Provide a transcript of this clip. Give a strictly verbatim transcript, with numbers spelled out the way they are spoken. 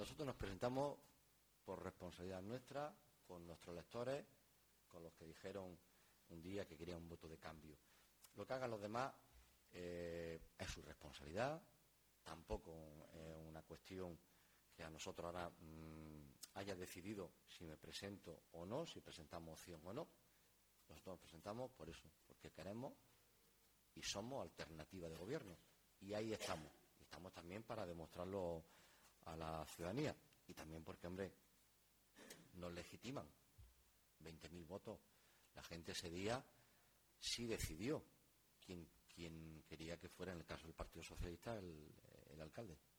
nosotros nos presentamos por responsabilidad nuestra, con nuestros electores, con los que dijeron un día que querían un voto de cambio. Lo que hagan los demás eh, es su responsabilidad, tampoco es una cuestión que a nosotros ahora mmm, haya decidido si me presento o no, si presentamos opción o no. Nosotros nos presentamos por eso, porque queremos y somos alternativa de gobierno. Y ahí estamos. Y estamos también para demostrarlo a la ciudadanía. Y también porque, hombre, nos legitiman. veinte mil votos. La gente ese día sí decidió quién, quién quería que fuera, en el caso del Partido Socialista, el, el alcalde.